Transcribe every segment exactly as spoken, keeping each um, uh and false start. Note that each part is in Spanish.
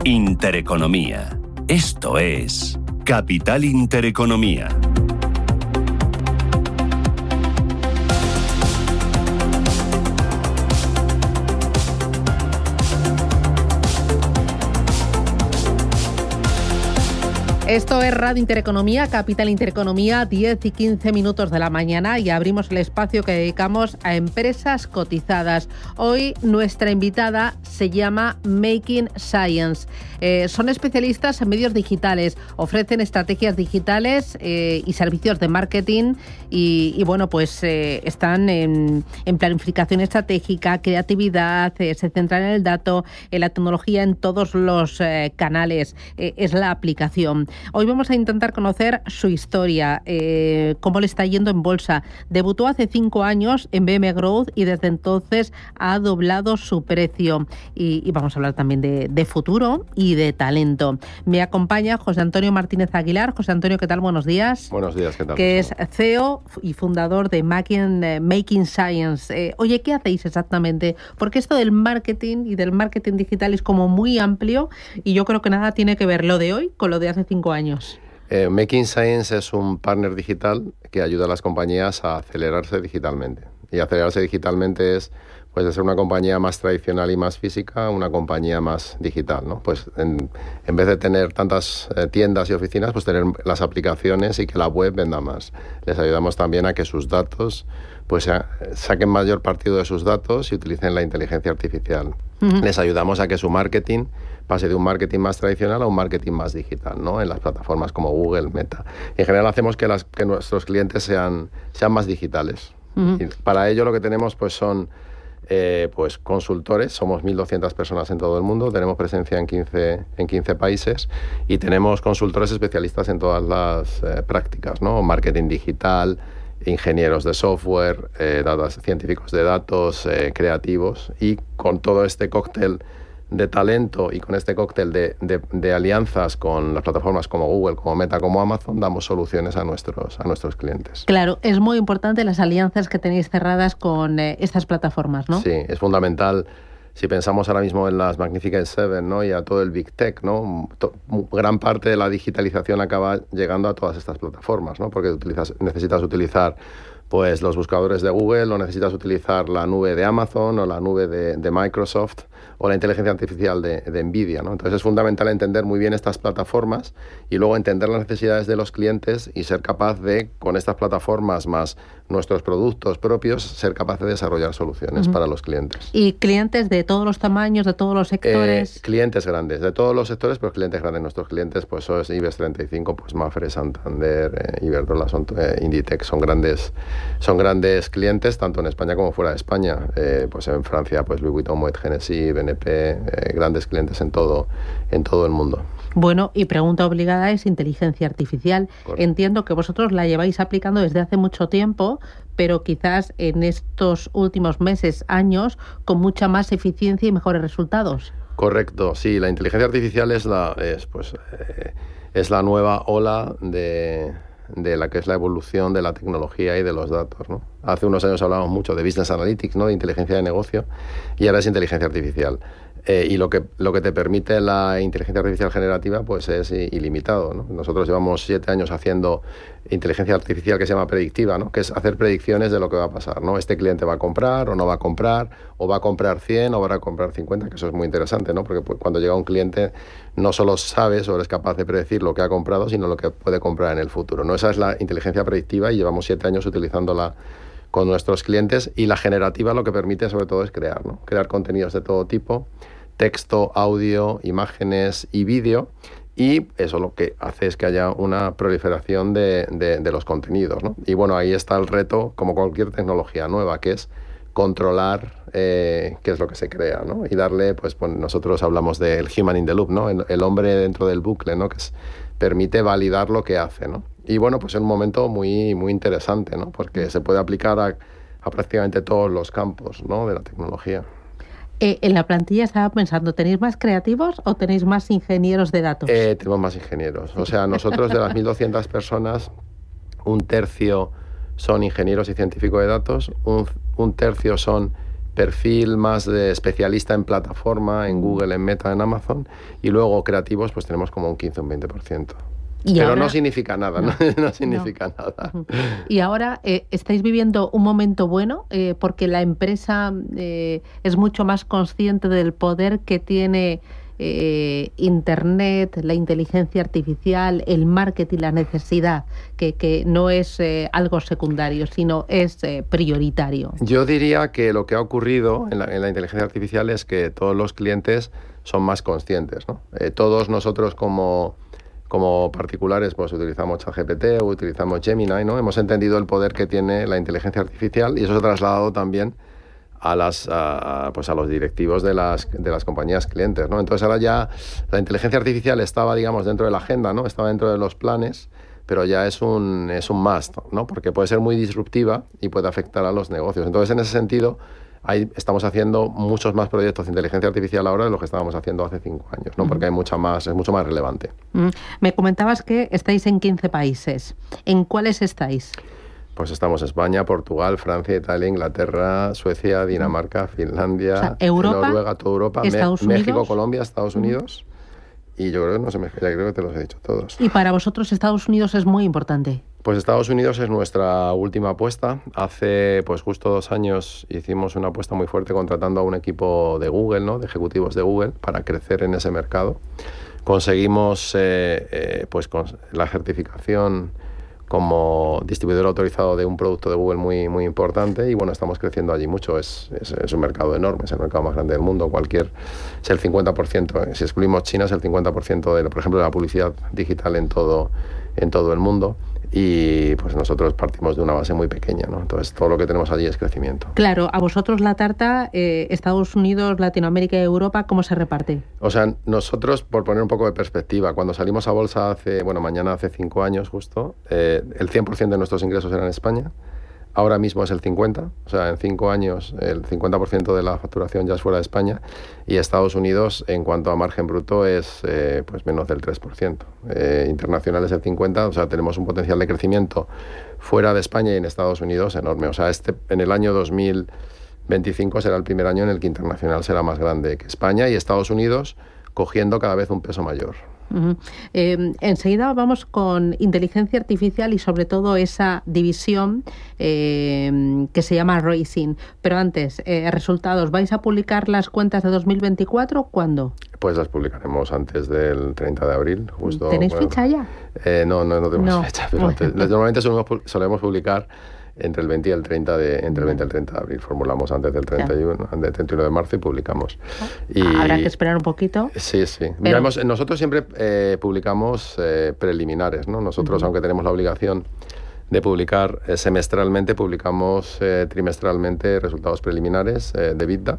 Intereconomía. Esto es Capital Intereconomía. Esto es Radio Intereconomía, Capital Intereconomía, diez y quince minutos de la mañana, y abrimos el espacio que dedicamos a empresas cotizadas. Hoy nuestra invitada se llama Making Science. Eh, son especialistas en medios digitales, ofrecen estrategias digitales eh, y servicios de marketing y, y bueno, pues eh, están en, en planificación estratégica, creatividad, eh, se centran en el dato, en la tecnología en todos los eh, canales, eh, es la aplicación. Hoy vamos a intentar conocer su historia, eh, cómo le está yendo en bolsa. Debutó hace cinco años en B M Growth y desde entonces ha doblado su precio. Y, y vamos a hablar también de, de futuro y de talento. Me acompaña José Antonio Martínez Aguilar. José Antonio, ¿qué tal? Buenos días. Buenos días, ¿qué tal? Que es C E O y fundador de Making, eh, Making Science. Eh, oye, ¿qué hacéis exactamente? Porque esto del marketing y del marketing digital es como muy amplio y yo creo que nada tiene que ver lo de hoy con lo de hace cinco años. Eh, Making Science es un partner digital que ayuda a las compañías a acelerarse digitalmente. Y acelerarse digitalmente es, pues, de ser una compañía más tradicional y más física, una compañía más digital, ¿no? Pues en, en vez de tener tantas eh, tiendas y oficinas, pues tener las aplicaciones y que la web venda más. Les ayudamos también a que sus datos, pues sa- saquen mayor partido de sus datos y utilicen la inteligencia artificial. Uh-huh. Les ayudamos a que su marketing pase de un marketing más tradicional a un marketing más digital, ¿no? En las plataformas como Google, Meta. En general hacemos que, las, que nuestros clientes sean, sean más digitales. Uh-huh. Y para ello lo que tenemos pues son eh, pues consultores, somos mil doscientas personas en todo el mundo, tenemos presencia en quince, en quince países y tenemos consultores especialistas en todas las eh, prácticas, ¿no? Marketing digital, ingenieros de software, eh, datos, científicos de datos, eh, creativos, y con todo este cóctel de talento y con este cóctel de, de, de alianzas con las plataformas como Google, como Meta, como Amazon, damos soluciones a nuestros, a nuestros clientes. Claro, es muy importante las alianzas que tenéis cerradas con eh, estas plataformas, ¿no? Sí, es fundamental. Si pensamos ahora mismo en las Magnificent Seven, ¿no? Y a todo el Big Tech, ¿no? To- gran parte de la digitalización acaba llegando a todas estas plataformas, ¿no? Porque utilizas, necesitas utilizar pues los buscadores de Google, o necesitas utilizar la nube de Amazon o la nube de, de Microsoft o la inteligencia artificial de, de Nvidia, ¿no? Entonces es fundamental entender muy bien estas plataformas y luego entender las necesidades de los clientes y ser capaz de, con estas plataformas más nuestros productos propios, ser capaz de desarrollar soluciones uh-huh. para los clientes. ¿Y clientes de todos los tamaños, de todos los sectores? Eh, clientes grandes, de todos los sectores, pero clientes grandes. Nuestros clientes, pues eso es IBEX treinta y cinco, pues Mapfre, Santander, eh, Iberdrola, son, eh, Inditex, son grandes, son grandes clientes, tanto en España como fuera de España. Eh, pues en Francia, pues Louis Vuitton, Moet Hennessy, B N P, eh, grandes clientes en todo, en todo el mundo. Bueno, y pregunta obligada es inteligencia artificial. Correcto. Entiendo que vosotros la lleváis aplicando desde hace mucho tiempo, pero quizás en estos últimos meses, años, con mucha más eficiencia y mejores resultados. Correcto, sí, la inteligencia artificial es la, es, pues, eh, es la nueva ola de, de la que es la evolución de la tecnología y de los datos, ¿no? Hace unos años hablábamos mucho de business analytics, ¿no? De inteligencia de negocio, y ahora es inteligencia artificial. Eh, y lo que, lo que te permite la inteligencia artificial generativa pues es ilimitado, ¿no? Nosotros llevamos siete años haciendo inteligencia artificial que se llama predictiva, ¿no? Que es hacer predicciones de lo que va a pasar, ¿no? Este cliente va a comprar o no va a comprar, o va a comprar cien o va a comprar cincuenta, que eso es muy interesante, ¿no? Porque pues, cuando llega un cliente no solo sabes o eres capaz de predecir lo que ha comprado, sino lo que puede comprar en el futuro, ¿no? Esa es la inteligencia predictiva y llevamos siete años utilizándola con nuestros clientes, y la generativa lo que permite sobre todo es crear, ¿no? Crear contenidos de todo tipo, texto, audio, imágenes y vídeo, y eso lo que hace es que haya una proliferación de, de, de los contenidos, ¿no? Y bueno, ahí está el reto, como cualquier tecnología nueva, que es controlar eh, qué es lo que se crea, ¿no? Y darle, pues, pues nosotros hablamos del human in the loop, ¿no? El, el hombre dentro del bucle, ¿no? Que es, permite validar lo que hace, ¿no? Y bueno, pues es un momento muy, muy interesante, ¿no? Porque se puede aplicar a, a prácticamente todos los campos, ¿no? De la tecnología. Eh, en la plantilla estaba pensando, ¿tenéis más creativos o tenéis más ingenieros de datos? Eh, tenemos más ingenieros. O sea, nosotros de las mil doscientas personas, un tercio son ingenieros y científicos de datos, un, un tercio son perfil más de especialista en plataforma, en Google, en Meta, en Amazon, y luego creativos pues tenemos como un quince o un veinte por ciento. Pero ahora no significa nada, no, no, no significa no. nada. Y ahora eh, estáis viviendo un momento bueno eh, porque la empresa eh, es mucho más consciente del poder que tiene eh, Internet, la inteligencia artificial, el marketing, la necesidad, que, que no es eh, algo secundario, sino es eh, prioritario. Yo diría que lo que ha ocurrido en la, en la inteligencia artificial es que todos los clientes son más conscientes, ¿no? Eh, todos nosotros como... Como particulares, pues utilizamos ChatGPT o utilizamos Gemini, ¿no? Hemos entendido el poder que tiene la inteligencia artificial y eso se ha trasladado también a las a, pues a los directivos de las de las compañías clientes, ¿no? Entonces ahora ya la inteligencia artificial estaba, digamos, dentro de la agenda, ¿no? Estaba dentro de los planes, pero ya es un es un must, ¿no? Porque puede ser muy disruptiva y puede afectar a los negocios. Entonces, en ese sentido, ahí estamos haciendo muchos más proyectos de inteligencia artificial ahora de lo que estábamos haciendo hace cinco años, ¿no? Porque hay mucha más, es mucho más relevante. Mm. Me comentabas que estáis en quince países. ¿En cuáles estáis? Pues estamos en España, Portugal, Francia, Italia, Inglaterra, Suecia, Dinamarca, Finlandia, o sea, Europa, Noruega, toda Europa, Estados Me- Unidos, México, Colombia, Estados Unidos. Y yo creo que no sé, ya creo que te los he dicho todos. Y para vosotros Estados Unidos es muy importante. Pues Estados Unidos es nuestra última apuesta. Hace pues justo dos años hicimos una apuesta muy fuerte contratando a un equipo de Google, ¿no? De ejecutivos de Google, para crecer en ese mercado. Conseguimos eh, eh, pues con la certificación como distribuidor autorizado de un producto de Google muy, muy importante y bueno, estamos creciendo allí mucho. Es, es, es un mercado enorme, es el mercado más grande del mundo. Cualquier, es el cincuenta por ciento, si excluimos China, es el cincuenta por ciento de, por ejemplo, de la publicidad digital en todo, en todo el mundo. Y pues nosotros partimos de una base muy pequeña, ¿no? Entonces todo lo que tenemos allí es crecimiento. Claro, a vosotros la tarta, eh, Estados Unidos, Latinoamérica y Europa, ¿cómo se reparte? O sea, nosotros, por poner un poco de perspectiva, cuando salimos a bolsa hace, bueno, mañana hace cinco años justo, eh, el cien por ciento de nuestros ingresos eran en España. Ahora mismo es el cincuenta por ciento, o sea, en cinco años el cincuenta por ciento de la facturación ya es fuera de España y Estados Unidos, en cuanto a margen bruto, es eh, pues menos del tres por ciento. Eh, internacional es el cincuenta por ciento, o sea, tenemos un potencial de crecimiento fuera de España y en Estados Unidos enorme. O sea, este, en el año dos mil veinticinco será el primer año en el que internacional será más grande que España y Estados Unidos cogiendo cada vez un peso mayor. Uh-huh. Eh, enseguida vamos con inteligencia artificial y sobre todo esa división eh, que se llama Racing. Pero antes, eh, resultados. ¿Vais a publicar las cuentas de dos mil veinticuatro? ¿Cuándo? Pues las publicaremos antes del treinta de abril. Justo, ¿Tenéis bueno, fecha ya? Eh, no, no, no tenemos no. fecha. Pero antes, normalmente solemos, solemos publicar entre el veinte y el treinta de entre el veinte y el treinta de abril. Formulamos antes del treinta y uno, antes del treinta y uno de marzo y publicamos. Y habrá que esperar un poquito. Sí, sí. Pero... Miramos, nosotros siempre eh, publicamos eh, preliminares, ¿no? Nosotros, uh-huh. aunque tenemos la obligación de publicar eh, semestralmente, publicamos eh, trimestralmente resultados preliminares eh, de EBITDA,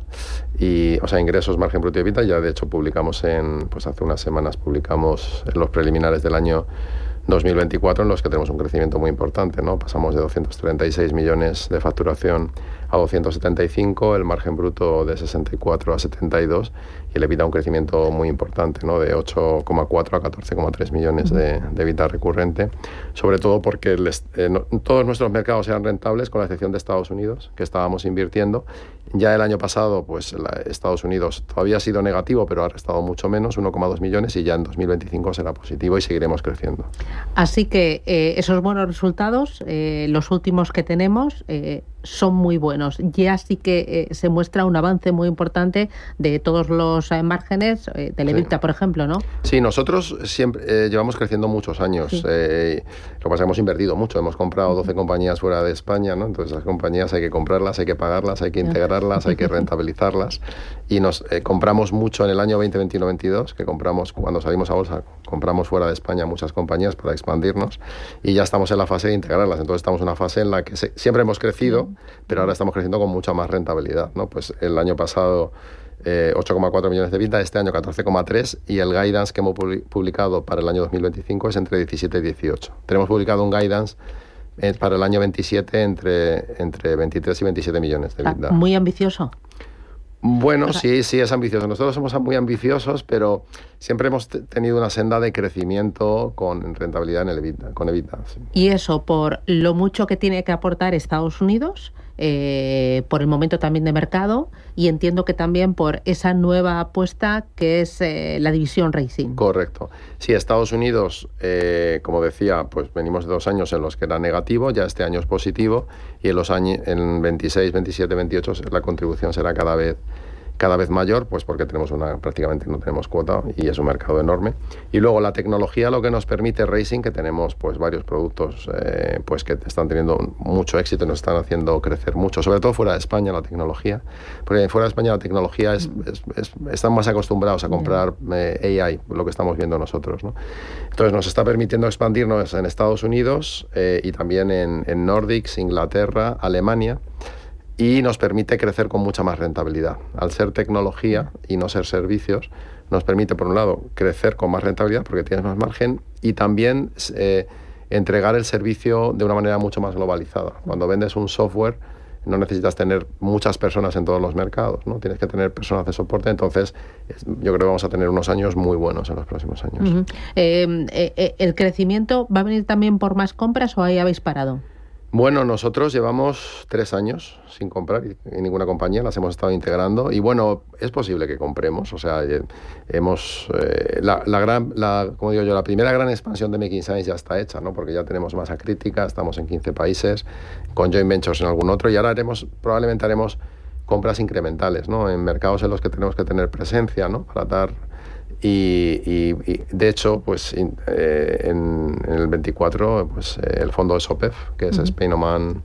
y, o sea, ingresos, margen bruto y EBITDA. Ya de hecho publicamos en, pues hace unas semanas publicamos los preliminares del año dos mil veinticuatro, en los que tenemos un crecimiento muy importante, ¿no? Pasamos de doscientos treinta y seis millones de facturación a doscientos setenta y cinco, el margen bruto de sesenta y cuatro a setenta y dos y el EBITDA un crecimiento muy importante, ¿no? De ocho coma cuatro a catorce coma tres millones de, de EBITDA recurrente, sobre todo porque les, eh, no, todos nuestros mercados eran rentables, con la excepción de Estados Unidos, que estábamos invirtiendo. Ya el año pasado, pues la, Estados Unidos todavía ha sido negativo, pero ha restado mucho menos, uno coma dos millones, y ya en dos mil veinticinco será positivo y seguiremos creciendo. Así que eh, esos buenos resultados, eh, los últimos que tenemos, eh, son muy buenos. Ya sí que eh, se muestra un avance muy importante de todos los eh, márgenes, eh, del EBITDA, sí. por ejemplo, ¿no? Sí, nosotros siempre eh, llevamos creciendo muchos años. Sí. Eh, lo que pasa es que hemos invertido mucho. Hemos comprado doce compañías fuera de España, ¿no? Entonces las compañías hay que comprarlas, hay que pagarlas, hay que integrarlas, hay que rentabilizarlas. Y nos eh, compramos mucho en el año veinte veintiuno veintidós, que compramos cuando salimos a bolsa, compramos fuera de España muchas compañías para expandirnos y ya estamos en la fase de integrarlas. Entonces estamos en una fase en la que se, siempre hemos crecido, pero ahora estamos creciendo con mucha más rentabilidad, ¿no? Pues el año pasado eh, ocho coma cuatro millones de EBITDA, este año catorce coma tres, y el guidance que hemos publicado para el año dos mil veinticinco es entre diecisiete y dieciocho. Tenemos publicado un guidance eh, para el año veintisiete entre, entre veintitrés y veintisiete millones de EBITDA. Muy ambicioso. Bueno, sí, sí, es ambicioso. Nosotros somos muy ambiciosos, pero siempre hemos t- tenido una senda de crecimiento con rentabilidad en el EBITDA, con EBITDA. Sí. Y eso por lo mucho que tiene que aportar Estados Unidos eh, por el momento también de mercado y entiendo que también por esa nueva apuesta que es eh, la división Racing. Correcto. Sí, Estados Unidos, eh, como decía, pues venimos de dos años en los que era negativo, ya este año es positivo y en los años en veintiséis, veintisiete, veintiocho la contribución será cada vez cada vez mayor, pues porque tenemos una prácticamente no tenemos cuota y es un mercado enorme. Y luego la tecnología lo que nos permite Racing, que tenemos pues varios productos eh, pues que están teniendo mucho éxito y nos están haciendo crecer mucho, sobre todo fuera de España la tecnología, porque fuera de España la tecnología es, es, es están más acostumbrados a comprar eh, A I, lo que estamos viendo nosotros, ¿no? Entonces nos está permitiendo expandirnos en Estados Unidos eh, y también en, en Nordics, Inglaterra, Alemania. Y nos permite crecer con mucha más rentabilidad. Al ser tecnología y no ser servicios, nos permite, por un lado, crecer con más rentabilidad porque tienes más margen y también eh, entregar el servicio de una manera mucho más globalizada. Cuando vendes un software, no necesitas tener muchas personas en todos los mercados, ¿no? Tienes que tener personas de soporte, entonces yo creo que vamos a tener unos años muy buenos en los próximos años. Uh-huh. eh, eh, ¿El crecimiento va a venir también por más compras o ahí habéis parado? Bueno, nosotros llevamos tres años sin comprar en ninguna compañía, las hemos estado integrando y bueno, es posible que compremos, o sea, hemos, eh, la, la gran, la, como digo yo, la primera gran expansión de Making Science ya está hecha, ¿no? Porque ya tenemos masa crítica, estamos en quince países, con joint ventures en algún otro y ahora haremos, probablemente haremos compras incrementales, ¿no? En mercados en los que tenemos que tener presencia, ¿no? Para dar... Y, y, y de hecho, pues eh, en, en el veinticuatro, pues eh, el fondo de SOPEF, que es uh-huh. Spain Oman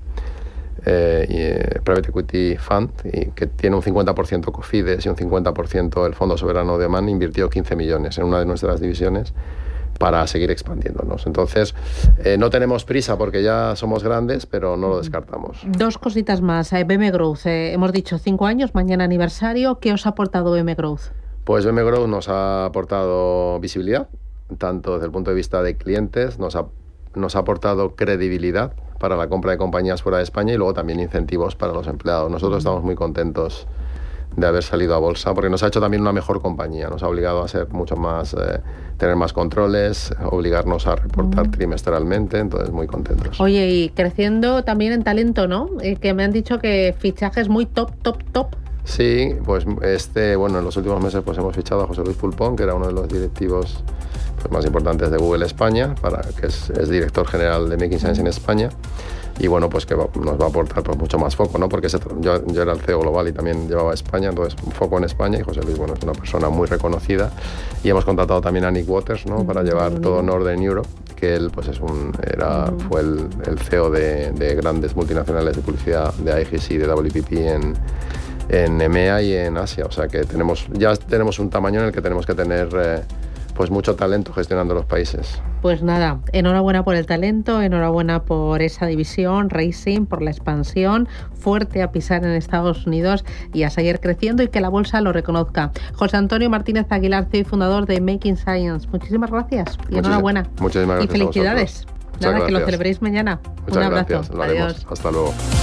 eh, y, eh, Private Equity Fund, y que tiene un cincuenta por ciento Cofides y un cincuenta por ciento el Fondo Soberano de Oman, invirtió quince millones en una de nuestras divisiones para seguir expandiéndonos. Entonces, eh, no tenemos prisa porque ya somos grandes, pero no lo descartamos. Dos cositas más. Eh, B M Growth, eh, hemos dicho cinco años, mañana aniversario. ¿Qué os ha aportado B M Growth? Pues B M Growth nos ha aportado visibilidad, tanto desde el punto de vista de clientes, nos ha, nos ha aportado credibilidad para la compra de compañías fuera de España y luego también incentivos para los empleados. Nosotros estamos muy contentos de haber salido a bolsa porque nos ha hecho también una mejor compañía, nos ha obligado a ser mucho más, eh, tener más controles, obligarnos a reportar mm. trimestralmente, entonces muy contentos. Oye, y creciendo también en talento, ¿no? Eh, que me han dicho que fichajes muy top, top, top. Sí, pues este, bueno, en los últimos meses pues hemos fichado a José Luis Pulpón, que era uno de los directivos pues, más importantes de Google España, para, que es, es director general de Making Science en España, y bueno, pues que va, nos va a aportar pues, mucho más foco, ¿no? Porque se, yo, yo era el C E O global y también llevaba España, entonces un foco en España, y José Luis, bueno, es una persona muy reconocida, y hemos contratado también a Nick Waters, ¿no? Para llevar todo Northern Europe, que él pues es un, era, fue el, el C E O de, de grandes multinacionales de publicidad de I G C, de W P P en en E M E A y en Asia, o sea que tenemos ya tenemos un tamaño en el que tenemos que tener eh, pues mucho talento gestionando los países. Pues nada, enhorabuena por el talento, enhorabuena por esa división, Racing, por la expansión, fuerte a pisar en Estados Unidos y a seguir creciendo y que la bolsa lo reconozca. José Antonio Martínez Aguilar, C E O y fundador de Making Science, muchísimas gracias y Muchísimas, enhorabuena. Muchísimas gracias. Y felicidades. A vosotros. Nada, Muchas que gracias. lo celebréis mañana. Muchas Un abrazo. gracias. Lo haremos. Adiós. Hasta luego.